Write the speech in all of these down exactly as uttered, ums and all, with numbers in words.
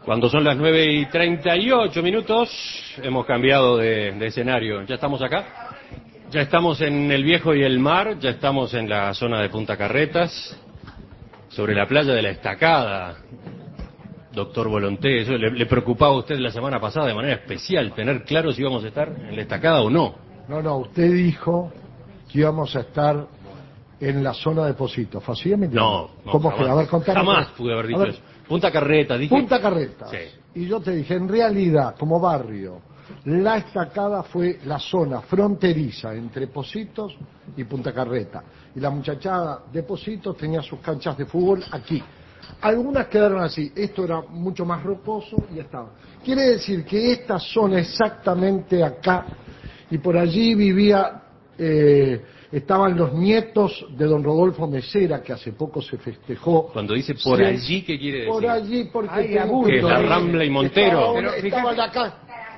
Cuando son las nueve y treinta y ocho minutos, hemos cambiado de, de escenario. Ya estamos acá, ya estamos en el Viejo y el Mar, ya estamos en la zona de Punta Carretas, sobre la playa de la Estacada. Doctor Volonté, eso le, le preocupaba a usted la semana pasada de manera especial, tener claro si íbamos a estar en la Estacada o no. No, no, usted dijo que íbamos a estar en la zona de Positos. ¿Fue No, no, ¿Cómo jamás, que? A ver, contame. jamás pude haber dicho ver, eso. Punta Carretas, dije. Punta Carretas. Sí. Y yo te dije, en realidad, como barrio, la Estacada fue la zona fronteriza entre Positos y Punta Carreta. Y la muchachada de Positos tenía sus canchas de fútbol aquí. Algunas quedaron así, esto era mucho más rocoso y estaba. Quiere decir que esta zona exactamente acá, y por allí vivía, eh, estaban los nietos de don Rodolfo Mesera, que hace poco se festejó. Cuando dice por Sí, allí, ¿qué quiere decir? Por allí, porque Ay, tengo que es la ahí, Rambla y Montero. Estaba, Pero estaba fíjate, acá,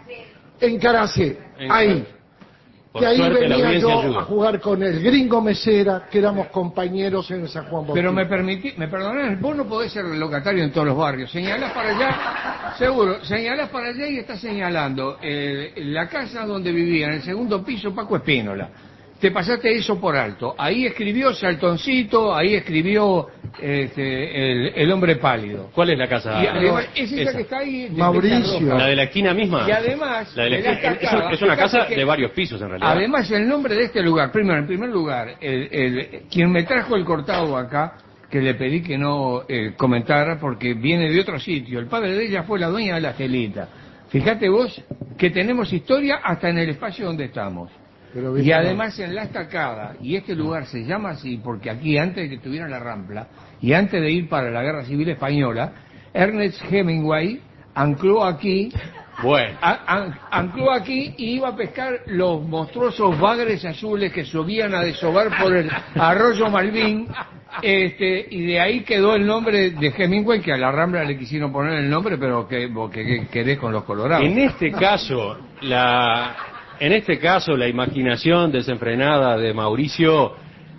en Caracé, En- ahí. Por Que ahí suerte la venía audiencia yo ayuda. a jugar con el gringo Mesera, que éramos compañeros en San Juan Bautista. pero me permití, me perdonás, vos no podés ser locatario en todos los barrios. Señalás para allá, seguro, señalás para allá y estás señalando eh, la casa donde vivía, en el segundo piso, Paco Espínola. Te pasaste eso por alto. Ahí escribió Saltoncito, ahí escribió este, el, el hombre pálido. ¿Cuál es la casa? Y además, es esa Esa. que está ahí. de Mauricio. teja roja. ¿La de la esquina misma? Y además, La de la de la esquina- Estacada, es, es una fíjate casa que- de varios pisos en realidad. Además, el nombre de este lugar, primero, en primer lugar, el, el- quien me trajo el cortado acá, que le pedí que no eh, comentara porque viene de otro sitio, el padre de ella fue la dueña de la Gelita. Fíjate vos que tenemos historia hasta en el espacio donde estamos. Pero, Y ¿viste? además en la Estacada, y este lugar se llama así porque aquí, antes de que tuviera la Rampla, y antes de ir para la Guerra Civil Española, Ernest Hemingway ancló aquí, Bueno, a- an- ancló aquí y iba a pescar los monstruosos bagres azules que subían a desovar por el arroyo Malvin, este, y de ahí quedó el nombre de Hemingway, que a la Rambla le quisieron poner el nombre, pero que, vos que, que querés con los colorados. en este caso, la, en este caso, la imaginación desenfrenada de Mauricio,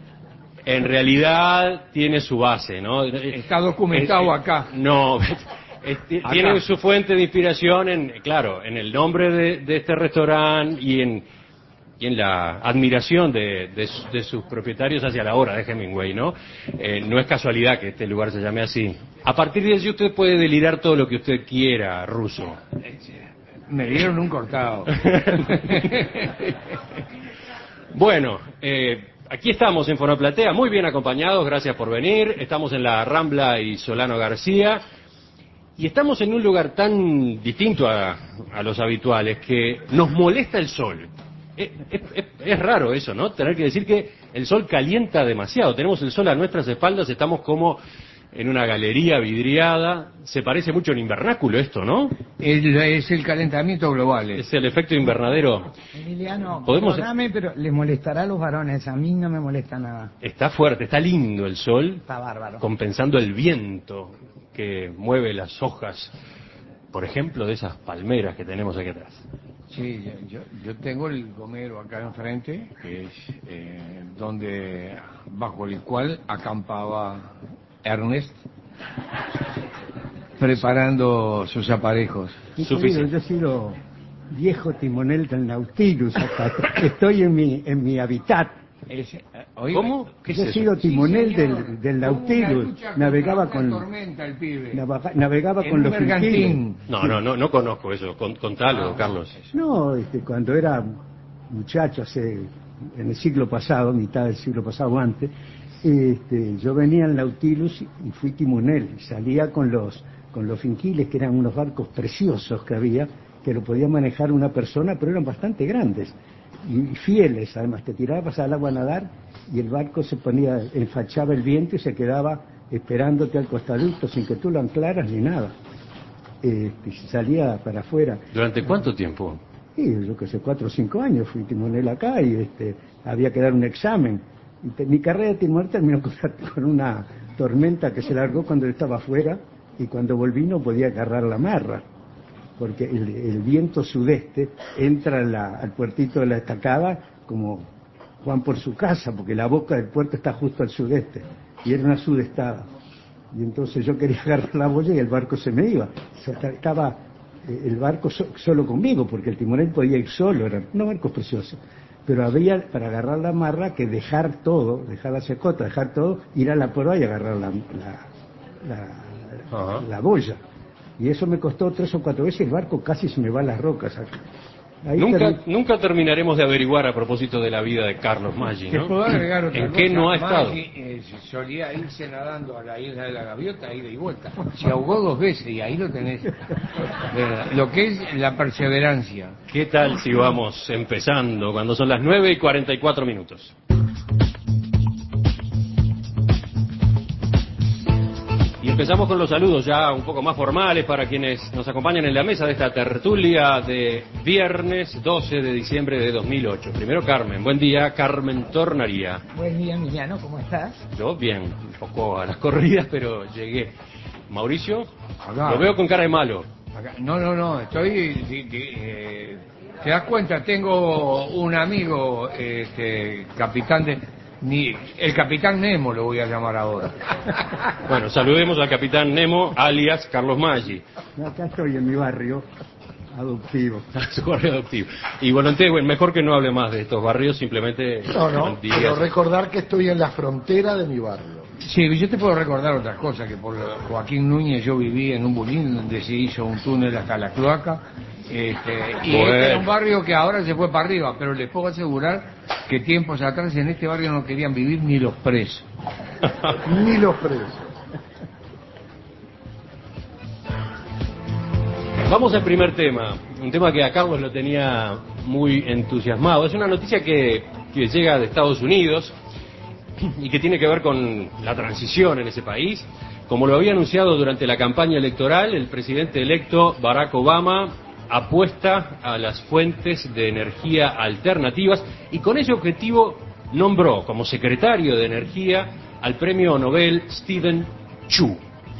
en realidad tiene su base, ¿no? Está documentado Eh, eh, acá. No, eh, t- Acá. tiene su fuente de inspiración en, claro, en el nombre de, de este restaurante y en, y en la admiración de, de su- de sus propietarios hacia la obra de Hemingway, ¿no? Eh, no es casualidad que este lugar se llame así. A partir de allí usted puede delirar todo lo que usted quiera, Ruso. Me dieron un cortado. Bueno, eh, aquí estamos en Fonoplatea, muy bien acompañados, gracias por venir. Estamos en la Rambla y Solano García. Y estamos en un lugar tan distinto a, a los habituales que nos molesta el sol. Es, es- es- es raro eso, ¿no? Tener que decir que el sol calienta demasiado. Tenemos el sol a nuestras espaldas, estamos como en una galería vidriada. Se parece mucho a un invernáculo esto, ¿no? El- es el calentamiento global. Es el efecto invernadero. Emiliano, Podemos- perdóname, pero les molestará a los varones, a mí no me molesta nada. Está fuerte, está lindo el sol, Está bárbaro. compensando el viento que mueve las hojas, por ejemplo, de esas palmeras que tenemos aquí atrás. Sí, yo, yo, yo tengo el gomero acá enfrente, que es eh, donde, bajo el cual acampaba Ernest, preparando sus aparejos. Mi Suficiente. querido, yo he sido viejo timonel del Nautilus acá. Estoy en mi, en mi hábitat. Es, eh, oiga, ¿Cómo? ¿Qué es Yo he eso? sido timonel Sí, señor. del, del Tuvo una Nautilus. lucha contra Navegaba una con, tormenta el pibe. navega- navegaba En con un los bergantín. finquiles. No, no, no, no conozco eso. Con- Contalo, Carlos. No, este, cuando era muchacho, hace, en el siglo pasado, mitad del siglo pasado antes, este, yo venía al Nautilus y fui timonel. Salía con los, con los finquiles, que eran unos barcos preciosos que había, que lo podía manejar una persona, pero eran bastante grandes y fieles. Además, te tirabas al agua a nadar y el barco se ponía, enfachaba el viento y se quedaba esperándote al costadito sin que tú lo anclaras ni nada. Este, salía para afuera. ¿Durante cuánto tiempo? Sí, yo que sé, cuatro o cinco años fui timonel acá y este, había que dar un examen. Y te- mi carrera de timonel terminó con, con una tormenta que se largó cuando yo estaba afuera y cuando volví no podía agarrar la marra, porque el, el viento sudeste entra a la- al puertito de la Estacada como Juan por su casa, porque la boca del puerto está justo al sudeste y era una sudestada. Y entonces yo quería agarrar la boya y el barco se me iba. O sea, estaba eh, el barco so, solo conmigo, porque el timonel podía ir solo, eran unos barcos preciosos. Pero había, para agarrar la amarra, que dejar todo, dejar la secota, dejar todo, ir a la proa y agarrar la, la, la, la boya. Y eso me costó tres o cuatro veces, el barco casi se me va a las rocas. Ahí nunca, term... nunca terminaremos de averiguar a propósito de la vida de Carlos Maggi, ¿no? ¿Te puedo agregar otra ¿En cosa? qué no ha estado? Maggi, eh, solía irse nadando a la isla de la Gaviota, ida y vuelta. Se ahogó dos veces y ahí lo tenés. Eh, lo que es la perseverancia. ¿Qué tal si vamos empezando cuando son las nueve y cuarenta y cuatro minutos? Y empezamos con los saludos ya un poco más formales para quienes nos acompañan en la mesa de esta tertulia de viernes doce de diciembre de dos mil ocho. Primero Carmen, buen día, Carmen Tornaría. Buen día, Emiliano, ¿cómo estás? Yo bien, un poco a las corridas, pero llegué. Mauricio, Acá. lo veo con cara de malo. Acá. No, no, no, estoy... Eh, ¿te das cuenta? Tengo un amigo, este, capitán de... Ni, el capitán Nemo lo voy a llamar ahora. Bueno, saludemos al capitán Nemo, alias Carlos Maggi. Acá estoy en mi barrio adoptivo. Su barrio adoptivo. Y volonté, bueno, mejor que no hable más de estos barrios, simplemente... No, no, dirías... pero recordar que estoy en la frontera de mi barrio. Sí, yo te puedo recordar otras cosas, que por Joaquín Núñez yo viví en un bulín donde se hizo un túnel hasta la cloaca, este, y Bueno. este era un barrio que ahora se fue para arriba, pero les puedo asegurar que tiempos atrás en este barrio no querían vivir ni los presos. Ni los presos. Vamos al primer tema, un tema que a Carlos lo tenía muy entusiasmado. Es una noticia que, que llega de Estados Unidos y que tiene que ver con la transición en ese país. Como lo había anunciado durante la campaña electoral, el presidente electo Barack Obama apuesta a las fuentes de energía alternativas y con ese objetivo nombró como secretario de Energía al premio Nobel Stephen Chu.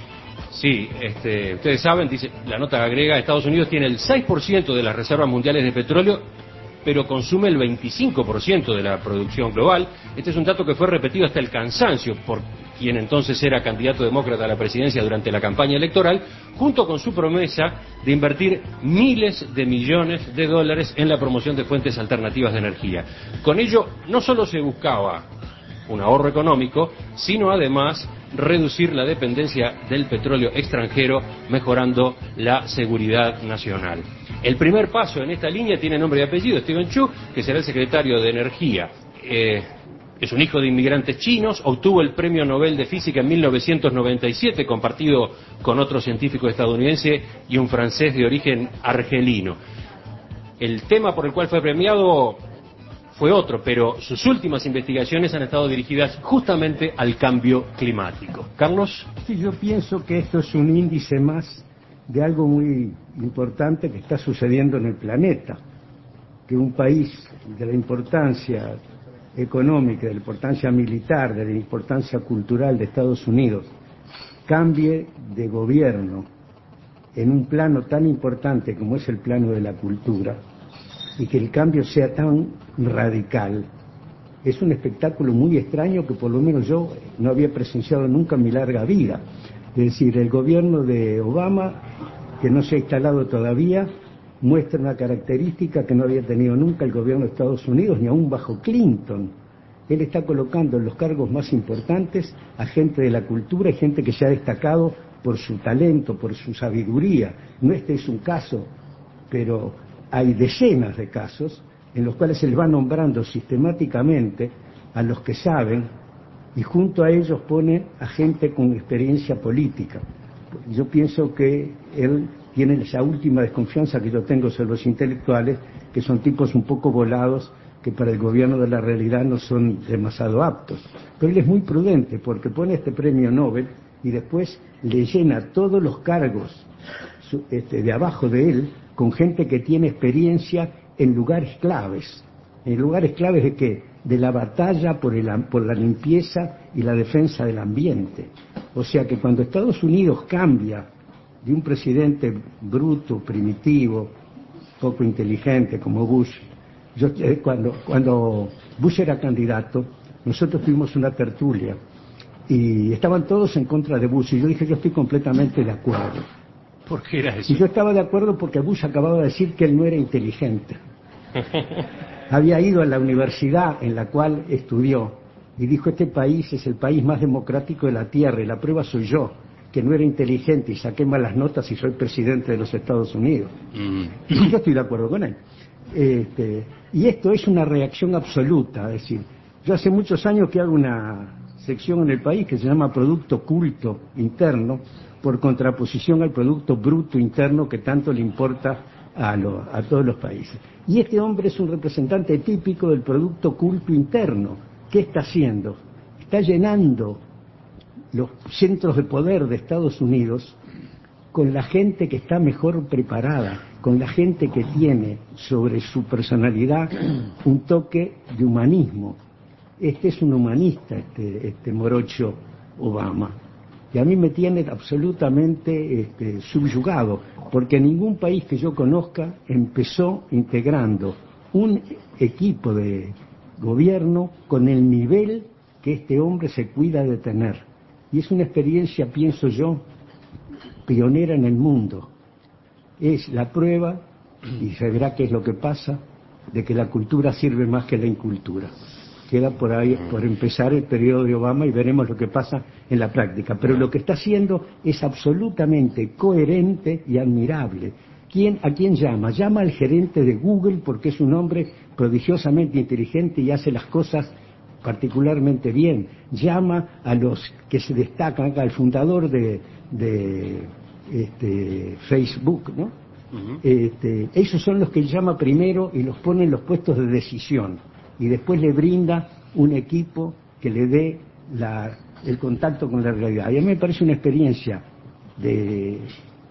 Sí, este, ustedes saben, dice la nota agrega, Estados Unidos tiene el seis por ciento de las reservas mundiales de petróleo, pero consume el veinticinco por ciento de la producción global. Este es un dato que fue repetido hasta el cansancio por quien entonces era candidato demócrata a la presidencia durante la campaña electoral, junto con su promesa de invertir miles de millones de dólares en la promoción de fuentes alternativas de energía. Con ello, no solo se buscaba un ahorro económico, sino además reducir la dependencia del petróleo extranjero, mejorando la seguridad nacional. El primer paso en esta línea tiene nombre y apellido, Stephen Chu, que será el secretario de Energía. Eh, es un hijo de inmigrantes chinos, obtuvo el premio Nobel de Física en mil novecientos noventa y siete, compartido con otro científico estadounidense y un francés de origen argelino. El tema por el cual fue premiado fue otro, pero sus últimas investigaciones han estado dirigidas justamente al cambio climático. Carlos. Sí, yo pienso que esto es un índice más de algo muy importante que está sucediendo en el planeta, que un país de la importancia económica, de la importancia militar, de la importancia cultural de Estados Unidos, cambie de gobierno en un plano tan importante como es el plano de la cultura, y que el cambio sea tan radical, es un espectáculo muy extraño que por lo menos yo no había presenciado nunca en mi larga vida. Es decir, el gobierno de Obama, que no se ha instalado todavía, muestra una característica que no había tenido nunca el gobierno de Estados Unidos, ni aún bajo Clinton. Él está colocando en los cargos más importantes a gente de la cultura y gente que se ha destacado por su talento, por su sabiduría. No este es un caso, pero hay decenas de casos en los cuales él va nombrando sistemáticamente a los que saben y junto a ellos pone a gente con experiencia política. Yo pienso que él tiene esa última desconfianza que yo tengo sobre los intelectuales, que son tipos un poco volados, que para el gobierno de la realidad no son demasiado aptos. Pero él es muy prudente porque pone este premio Nobel y después le llena todos los cargos este, de abajo de él con gente que tiene experiencia en lugares claves. ¿En lugares claves de qué? De la batalla por, el, por la limpieza y la defensa del ambiente. O sea que cuando Estados Unidos cambia de un presidente bruto, primitivo, poco inteligente como Bush, yo, eh, cuando, cuando Bush era candidato, nosotros tuvimos una tertulia y estaban todos en contra de Bush, y yo dije, yo estoy completamente de acuerdo. ¿Por qué era eso? Y yo estaba de acuerdo porque Bush acababa de decir que él no era inteligente. Había ido a la universidad en la cual estudió y dijo, este país es el país más democrático de la Tierra y la prueba soy yo, que no era inteligente y saqué malas notas y soy presidente de los Estados Unidos. Mm. Y yo estoy de acuerdo con él. Este, y esto es una reacción absoluta, es decir, yo hace muchos años que hago una sección en el país que se llama Producto Oculto Interno, por contraposición al Producto Bruto Interno que tanto le importa a, lo, a todos los países. Y este hombre es un representante típico del Producto Oculto Interno. ¿Qué está haciendo? Está llenando los centros de poder de Estados Unidos con la gente que está mejor preparada, con la gente que tiene sobre su personalidad un toque de humanismo. Este es un humanista, este, este morocho Obama. Y a mí me tiene absolutamente este, subyugado, porque ningún país que yo conozca empezó integrando un equipo de gobierno con el nivel que este hombre se cuida de tener. Y es una experiencia, pienso yo, pionera en el mundo. Es la prueba, y se verá qué es lo que pasa, de que la cultura sirve más que la incultura. Queda por ahí, por empezar el periodo de Obama y veremos lo que pasa en la práctica. Pero lo que está haciendo es absolutamente coherente y admirable. ¿Quién, ¿A quién llama? Llama al gerente de Google porque es un hombre prodigiosamente inteligente y hace las cosas particularmente bien. Llama a los que se destacan, al fundador de, de este, Facebook, ¿no? Uh-huh. Este, esos son los que llama primero y los pone en los puestos de decisión. Y después le brinda un equipo que le dé la, el contacto con la realidad. Y a mí me parece una experiencia de,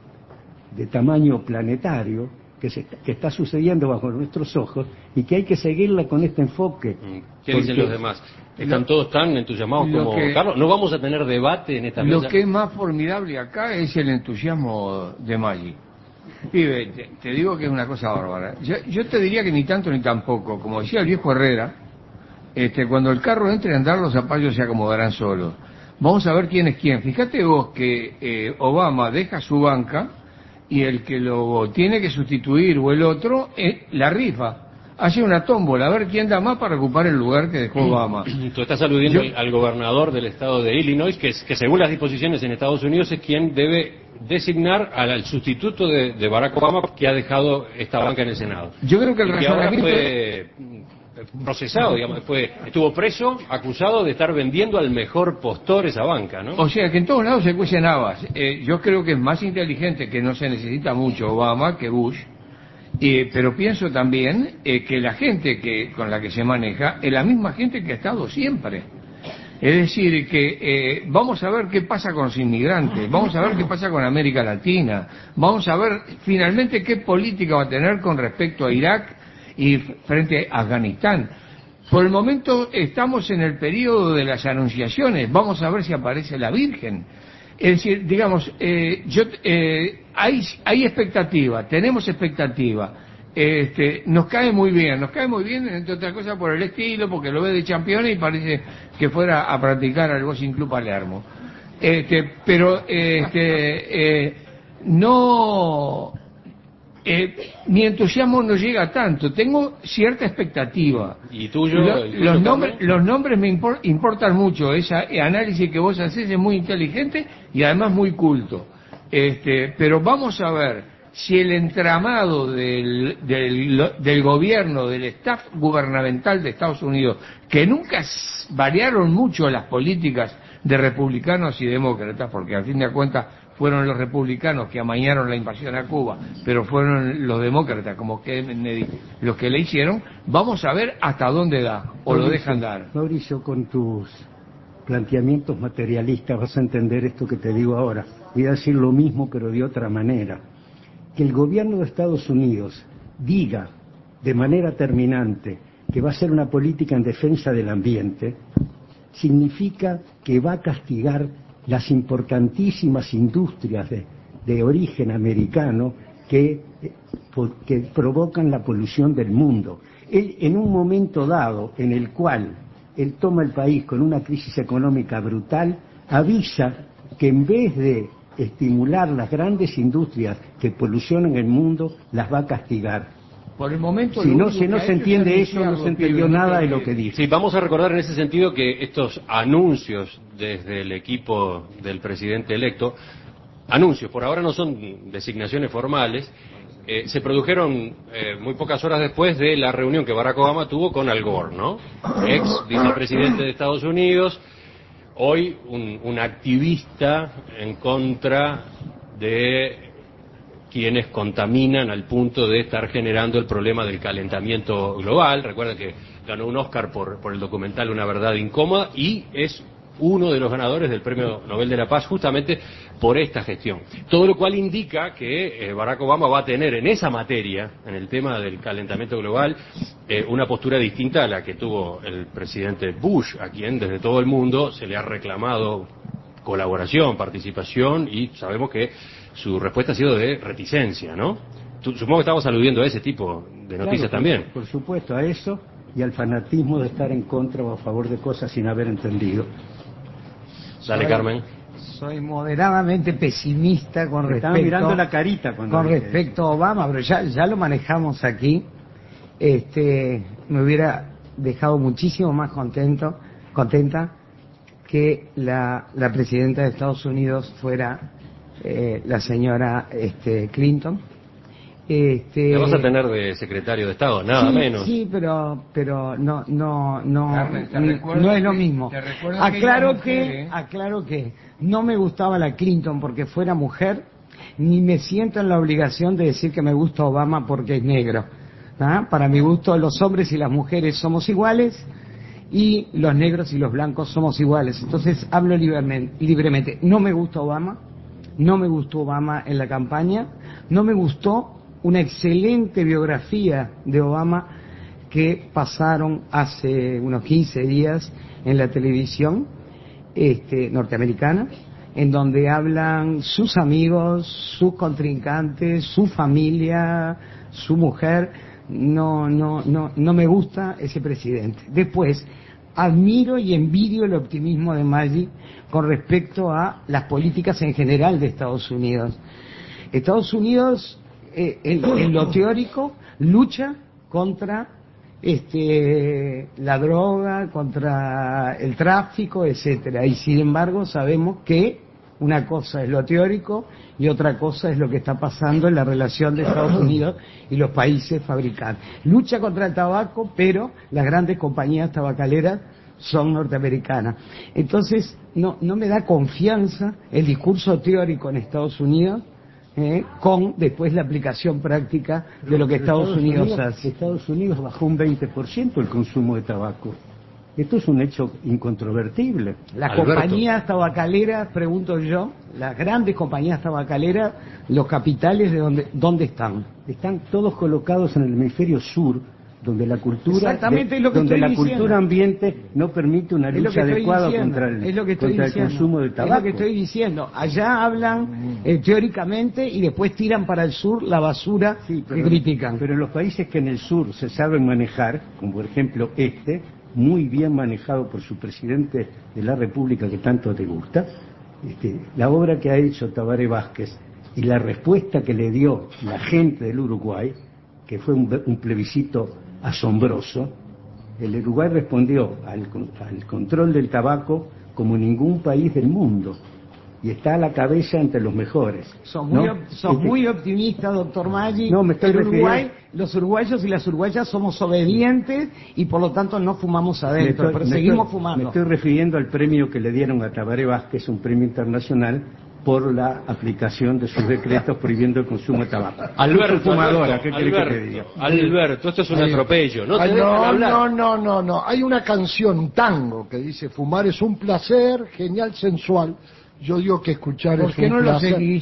de tamaño planetario que, se, que está sucediendo bajo nuestros ojos y que hay que seguirla con este enfoque. ¿Qué dicen los demás? ¿Están lo, todos tan entusiasmados como que, Carlos? ¿No vamos a tener debate en esta mesa? Lo que es más formidable acá es el entusiasmo de Maggi. Pibe, te, te digo que es una cosa bárbara. Yo, yo te diría que ni tanto ni tampoco. Como decía el viejo Herrera, este, cuando el carro entre a andar, los zapallos se acomodarán solos. Vamos a ver quién es quién. Fíjate vos que eh, Obama deja su banca y el que lo tiene que sustituir o el otro, eh, la rifa. Hace una tómbola, a ver quién da más para ocupar el lugar que dejó Obama. Tú estás aludiendo Yo, al gobernador del estado de Illinois, que, es, que según las disposiciones en Estados Unidos es quien debe designar al, al sustituto de, de Barack Obama que ha dejado esta banca en el Senado. Yo creo que el y ahora razonamiento fue procesado, digamos, fue, estuvo preso, acusado de estar vendiendo al mejor postor esa banca, ¿no? O sea que en todos lados se cuecen habas. Eh, yo creo que es más inteligente, que no se necesita mucho Obama que Bush. Eh, pero pienso también eh, que la gente que con la que se maneja es la misma gente que ha estado siempre. Es decir, que eh, vamos a ver qué pasa con los inmigrantes, vamos a ver qué pasa con América Latina, vamos a ver finalmente qué política va a tener con respecto a Irak y frente a Afganistán. Por el momento estamos en el periodo de las anunciaciones, vamos a ver si aparece la Virgen. Es decir, digamos, eh, yo, eh, hay, hay expectativa, tenemos expectativa, este, nos cae muy bien, nos cae muy bien, entre otras cosas por el estilo, porque lo ve de campeones y parece que fuera a practicar al Racing Club Palermo. Este, pero este, eh, no, eh, mi entusiasmo no llega tanto, tengo cierta expectativa. ¿Y tuyo? Lo, ¿Y tuyo los, nombres, los nombres me impor, importan mucho, ese análisis que vos haces es muy inteligente y además muy culto. Este, pero vamos a ver si el entramado del, del, del gobierno, del staff gubernamental de Estados Unidos, que nunca variaron mucho las políticas de republicanos y demócratas, porque al fin de cuentas fueron los republicanos que amañaron la invasión a Cuba, pero fueron los demócratas como Kennedy los que le hicieron, vamos a ver hasta dónde da, o Mauricio, lo dejan dar. Mauricio, con tus planteamientos materialistas vas a entender esto que te digo ahora. Voy a decir lo mismo, pero de otra manera. Que el gobierno de Estados Unidos diga de manera terminante que va a hacer una política en defensa del ambiente, significa que va a castigar las importantísimas industrias de, de origen americano que, que provocan la polución del mundo. Él, en un momento dado en el cual él toma el país con una crisis económica brutal, avisa que en vez de estimular las grandes industrias que polucionan el mundo, las va a castigar. Por el momento, Si lo no, único si no que ha se hecho entiende es eso, no anunciarlo, se entendió pibe, nada no de te lo que olvides. dijo. Sí, vamos a recordar en ese sentido que estos anuncios desde el equipo del presidente electo, anuncios, por ahora no son designaciones formales, eh, se produjeron eh, muy pocas horas después de la reunión que Barack Obama tuvo con Al Gore, ¿no? Ex vicepresidente de Estados Unidos, hoy un, un activista en contra de quienes contaminan al punto de estar generando el problema del calentamiento global. Recuerden que ganó un Oscar por, por el documental Una verdad incómoda y es uno de los ganadores del Premio Nobel de la Paz justamente por esta gestión. Todo lo cual indica que eh, Barack Obama va a tener en esa materia, en el tema del calentamiento global, eh, una postura distinta a la que tuvo el presidente Bush, a quien desde todo el mundo se le ha reclamado colaboración, participación, y sabemos que su respuesta ha sido de reticencia, ¿no? Tú, supongo que estamos aludiendo a ese tipo de noticias Claro, también. Por, por supuesto, a eso y al fanatismo de estar en contra o a favor de cosas sin haber entendido. Dale, Soy- Carmen. Soy moderadamente pesimista con Me estaba respecto mirando la carita cuando con dije respecto a Obama, pero ya ya lo manejamos aquí. Este, me hubiera dejado muchísimo más contento, contenta que la, la presidenta de Estados Unidos fuera eh, la señora este, Clinton. Este, La vas a tener de secretario de Estado, nada sí, menos. Sí, pero pero no no no Carmen, te no, recuerdo no es lo que- mismo. te recuerdo que Aclaro ella es que mujer, ¿eh? aclaro que no me gustaba la Clinton porque fuera mujer, ni me siento en la obligación de decir que me gusta Obama porque es negro. ¿Ah? Para mi gusto, los hombres y las mujeres somos iguales y los negros y los blancos somos iguales. Entonces hablo libremente. libremente. No me gusta Obama, no me gustó Obama en la campaña, no me gustó una excelente biografía de Obama que pasaron hace unos quince días en la televisión este, norteamericana, en donde hablan sus amigos, sus contrincantes, su familia, su mujer. No, no, no, no me gusta ese presidente. Después, admiro y envidio el optimismo de Maggi con respecto a las políticas en general de Estados Unidos. Estados Unidos, eh, en, en lo teórico, lucha contra este, la droga, contra el tráfico, etcétera. Y sin embargo sabemos que una cosa es lo teórico y otra cosa es lo que está pasando en la relación de Estados Unidos y los países fabricantes. Lucha contra el tabaco, pero las grandes compañías tabacaleras son norteamericanas. Entonces, no, no me da confianza el discurso teórico en Estados Unidos eh, con después la aplicación práctica de lo que Estados, Unidos, hace. Estados Unidos bajó un veinte por ciento el consumo de tabaco. Esto es un hecho incontrovertible. Las Alberto. compañías tabacaleras, pregunto yo, las grandes compañías tabacaleras, los capitales de dónde, dónde están. Están todos colocados en el hemisferio sur, donde la cultura, Exactamente, de- es lo que donde estoy la diciendo. cultura ambiente no permite una Es lo que lucha estoy adecuada diciendo, contra el, es lo que estoy contra el diciendo, consumo de es tabaco. lo que estoy diciendo. Allá hablan eh, teóricamente y después tiran para el sur la basura Sí, que critican. Pero en los países que en el sur se saben manejar, como por ejemplo este, muy bien manejado por su presidente de la República que tanto te gusta, este, la obra que ha hecho Tabaré Vázquez y la respuesta que le dio la gente del Uruguay, que fue un, un plebiscito asombroso, el Uruguay respondió al, al control del tabaco como ningún país del mundo y está a la cabeza entre los mejores. Sos ¿no? muy, op- sos Este, muy optimista, doctor Maggi. No, me estoy El Uruguay, refiriendo- los uruguayos y las uruguayas somos obedientes y por lo tanto no fumamos Me adentro, estoy- pero me seguimos estoy- fumando. Me estoy refiriendo al premio que le dieron a Tabaré Vázquez, un premio internacional, por la aplicación de sus decretos prohibiendo el consumo de tabaco. Alberto, Soy fumadora, Alberto, ¿qué querés que te diga? Alberto, Alberto, esto es un Ay, atropello. No te ay, dejan no, hablar. no, no, no, no. Hay una canción, un tango, que dice fumar es un placer, genial, sensual. Yo digo que escuchar ¿Por es qué un no lo placer. seguís?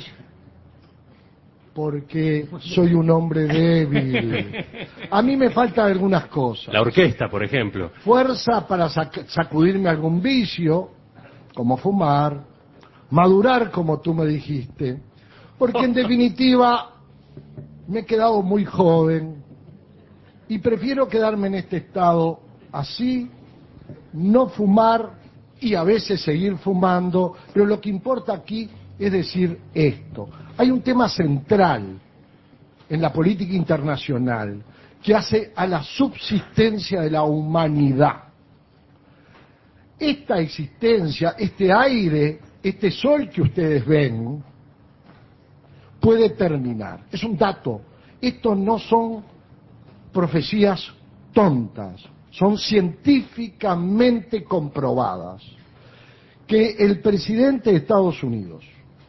Porque soy un hombre débil. A mí me faltan algunas cosas. La orquesta, por ejemplo. Fuerza para sac- sacudirme algún vicio, como fumar, madurar como tú me dijiste, porque en definitiva me he quedado muy joven y prefiero quedarme en este estado así, no fumar y a veces seguir fumando, pero lo que importa aquí es decir esto. Hay un tema central en la política internacional que hace a la subsistencia de la humanidad. Esta existencia, este aire, este sol que ustedes ven, puede terminar. Es un dato. Esto no son profecías tontas, son científicamente comprobadas. Que el presidente de Estados Unidos,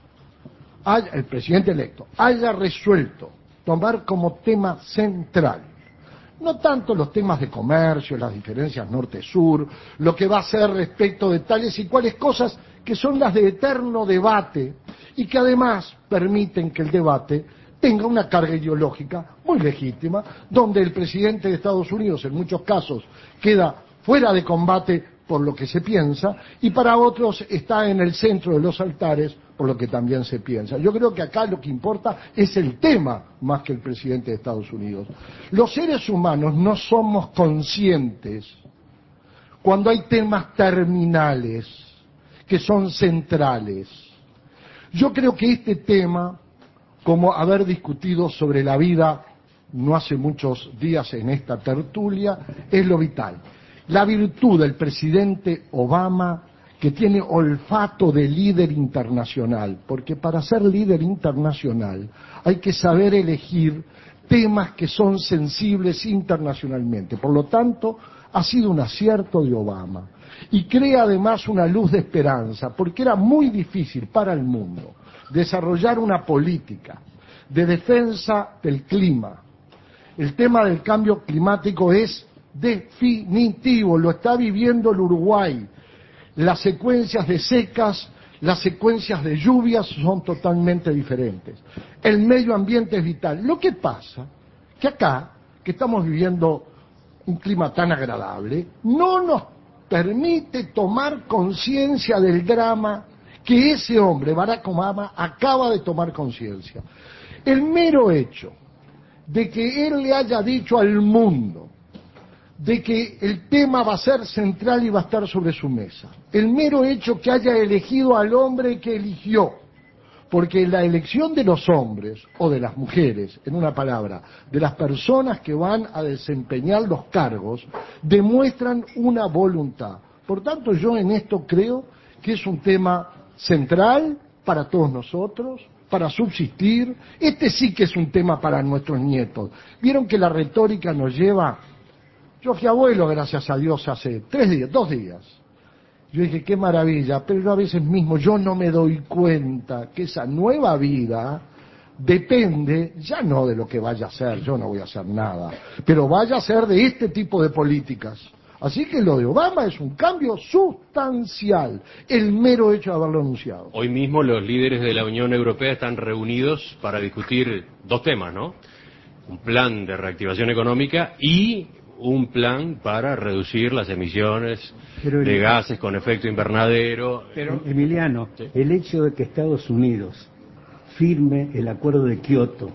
haya, el presidente electo, haya resuelto tomar como tema central no tanto los temas de comercio, las diferencias norte-sur, lo que va a hacer respecto de tales y cuales cosas que son las de eterno debate y que además permiten que el debate tenga una carga ideológica muy legítima, donde el presidente de Estados Unidos en muchos casos queda fuera de combate por lo que se piensa y para otros está en el centro de los altares por lo que también se piensa. Yo creo que acá lo que importa es el tema más que el presidente de Estados Unidos. Los seres humanos no somos conscientes cuando hay temas terminales que son centrales. Yo creo que este tema, como haber discutido sobre la vida no hace muchos días en esta tertulia, es lo vital. La virtud del presidente Obama, que tiene olfato de líder internacional, porque para ser líder internacional hay que saber elegir temas que son sensibles internacionalmente. Por lo tanto, ha sido un acierto de Obama. Y crea además una luz de esperanza, porque era muy difícil para el mundo desarrollar una política de defensa del clima. El tema del cambio climático es definitivo, lo está viviendo el Uruguay. Las secuencias de secas, las secuencias de lluvias son totalmente diferentes. El medio ambiente es vital. Lo que pasa que acá, que estamos viviendo un clima tan agradable, no nos permite tomar conciencia del drama que ese hombre, Barack Obama, acaba de tomar conciencia. El mero hecho de que él le haya dicho al mundo de que el tema va a ser central y va a estar sobre su mesa. El mero hecho que haya elegido al hombre que eligió, porque la elección de los hombres o de las mujeres, en una palabra, de las personas que van a desempeñar los cargos, demuestran una voluntad. Por tanto, yo en esto creo que es un tema central para todos nosotros, para subsistir. Este sí que es un tema para nuestros nietos. Vieron que la retórica nos lleva... Yo fui abuelo, gracias a Dios, hace tres días, dos días. Yo dije, qué maravilla, pero yo a veces mismo yo no me doy cuenta que esa nueva vida depende, ya no de lo que vaya a hacer, yo no voy a hacer nada, pero vaya a ser de este tipo de políticas. Así que lo de Obama es un cambio sustancial, el mero hecho de haberlo anunciado. Hoy mismo los líderes de la Unión Europea están reunidos para discutir dos temas, ¿no? Un plan de reactivación económica y un plan para reducir las emisiones pero, de gases con efecto invernadero. Pero, Emiliano, sí. El hecho de que Estados Unidos firme el acuerdo de Kioto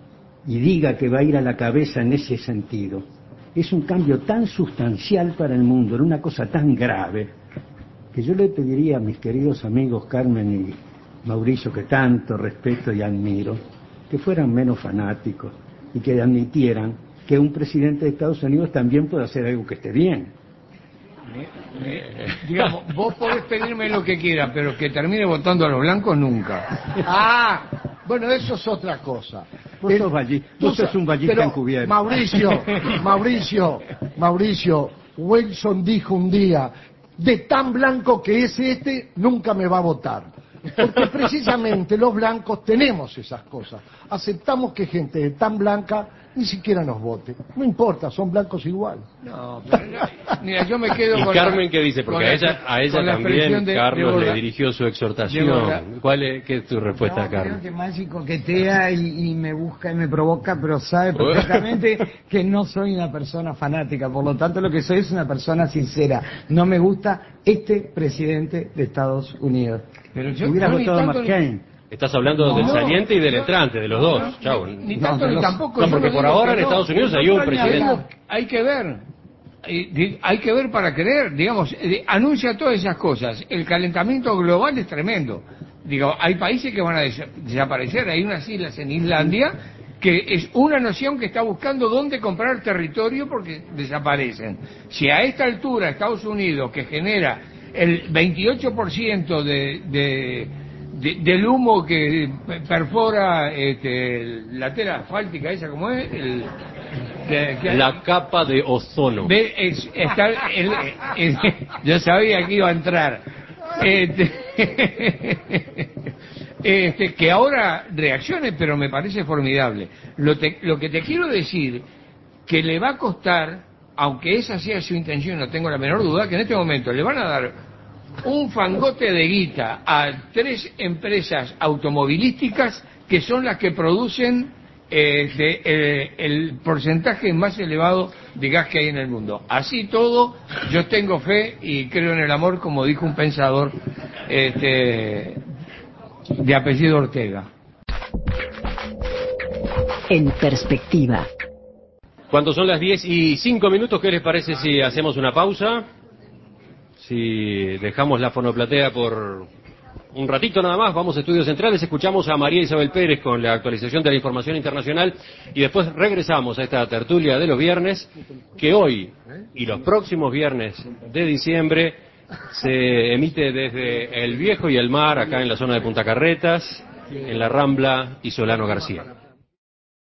y diga que va a ir a la cabeza en ese sentido, es un cambio tan sustancial para el mundo, era una cosa tan grave, que yo le pediría a mis queridos amigos Carmen y Mauricio, que tanto respeto y admiro, que fueran menos fanáticos y que admitieran que un presidente de Estados Unidos también puede hacer algo que esté bien. Me, me, digamos, vos podés pedirme lo que quieras, pero que termine votando a los blancos nunca. Ah, bueno, eso es otra cosa. Vos sos, valli, vos sos un vallista encubierto. Mauricio, Mauricio, Mauricio, Wilson dijo un día, de tan blanco que es este, nunca me va a votar. Porque precisamente los blancos tenemos esas cosas. Aceptamos que gente de tan blanca ni siquiera nos vote. No importa, son blancos igual. No, pero mira, yo me quedo ¿Y con Carmen la, qué dice? Porque a ella, a ella también de, Carlos de le dirigió su exhortación. ¿Cuál es, qué es tu respuesta, no, Carmen? Creo que Maggi coquetea y, y me busca y me provoca, pero sabe perfectamente que no soy una persona fanática. Por lo tanto, lo que soy es una persona sincera. No me gusta este presidente de Estados Unidos. Pero yo hubiera votado a McCain. Estás hablando no, del saliente y del entrante, de los dos. No, Chau. Ni, ni tanto no, ni los, tampoco. No, porque por ahora en no, Estados Unidos hay un presidente. Hay que ver. eh, hay que ver para creer, digamos, eh, anuncia todas esas cosas. El calentamiento global es tremendo. Digo, hay países que van a des- desaparecer. Hay unas islas en Islandia que es una nación que está buscando dónde comprar territorio porque desaparecen. Si a esta altura Estados Unidos, que genera el veintiocho por ciento de, de, de- del humo que perfora este, la tela asfáltica, esa como es, el, que- que- La capa de ozono. ve, es- está el- el- yo sabía que iba a entrar. Este, este, que ahora reaccione, pero me parece formidable. Lo, te- lo que te quiero decir, que le va a costar, aunque esa sea su intención, no tengo la menor duda, que en este momento le van a dar un fangote de guita a tres empresas automovilísticas que son las que producen eh, de, eh, el porcentaje más elevado de gas que hay en el mundo. Así todo, yo tengo fe y creo en el amor, como dijo un pensador este, de apellido Ortega. En perspectiva. Cuando son las diez y cinco minutos, ¿qué les parece si hacemos una pausa? Si dejamos la fonoplatea por un ratito nada más, vamos a Estudios Centrales, escuchamos a María Isabel Pérez con la actualización de la información internacional y después regresamos a esta tertulia de los viernes, que hoy y los próximos viernes de diciembre se emite desde el Viejo y el Mar, acá en la zona de Punta Carretas, en la Rambla y Solano García.